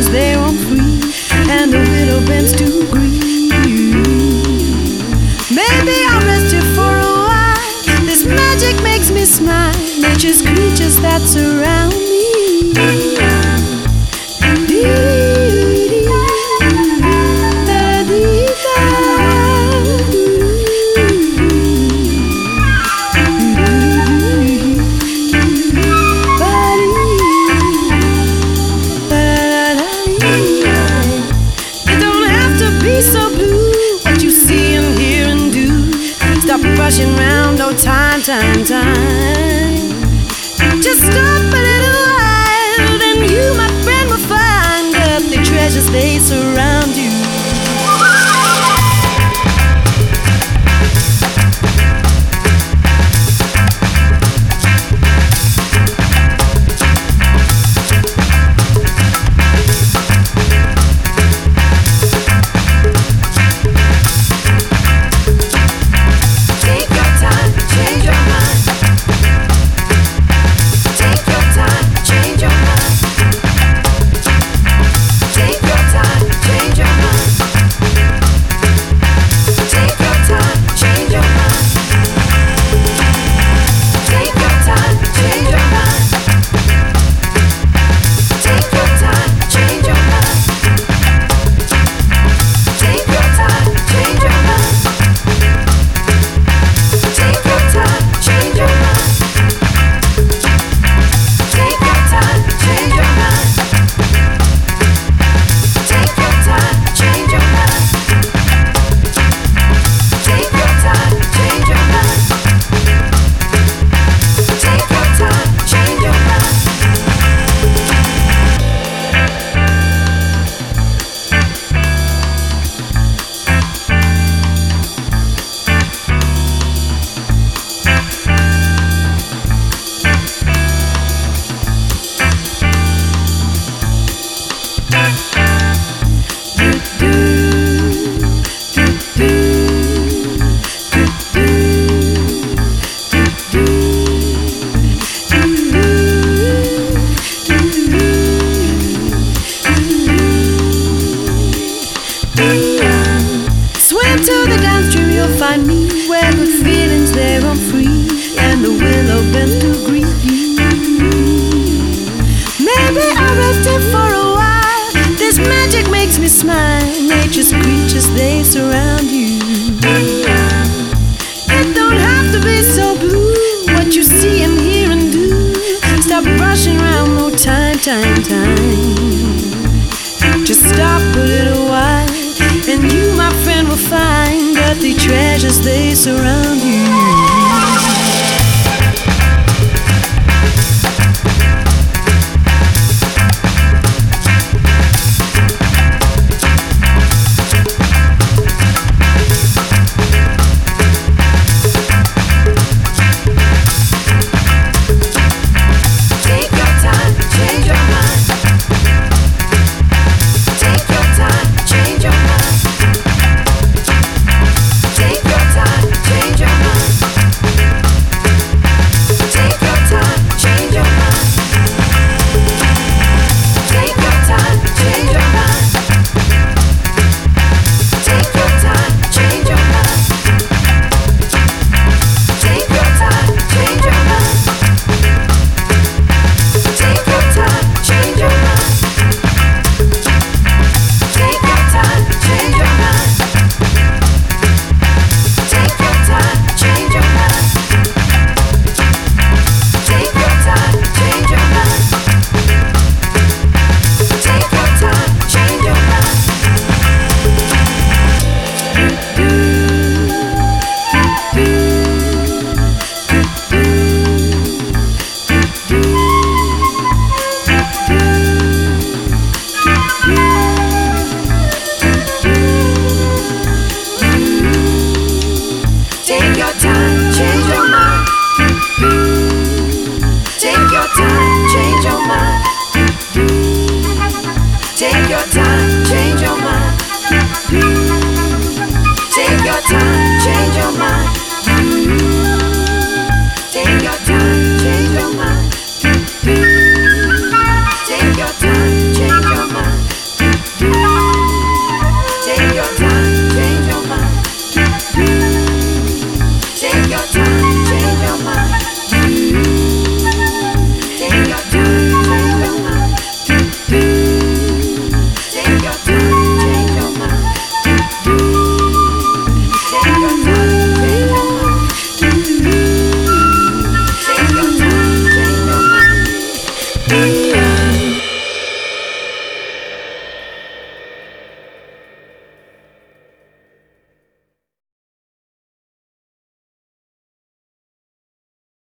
they roam free, and the willow bends to greet you. Maybe I'll rest here for a while. This magic makes me smile. Nature's creatures that surround me. Rushing round, no time. Just stop a little while, then you, my friend, will find that the treasures they surround you. Swim to the downstream, you'll find me where good feelings they roam free, and the willow bends to greet you. Maybe I'll rest here for a while. This magic makes me smile. Nature's creatures, they surround you. It don't have to be so blue, what you see and hear and do. Stop rushing around, no time. Just stop a little while, and you, my friend, will find that the treasures they surround you.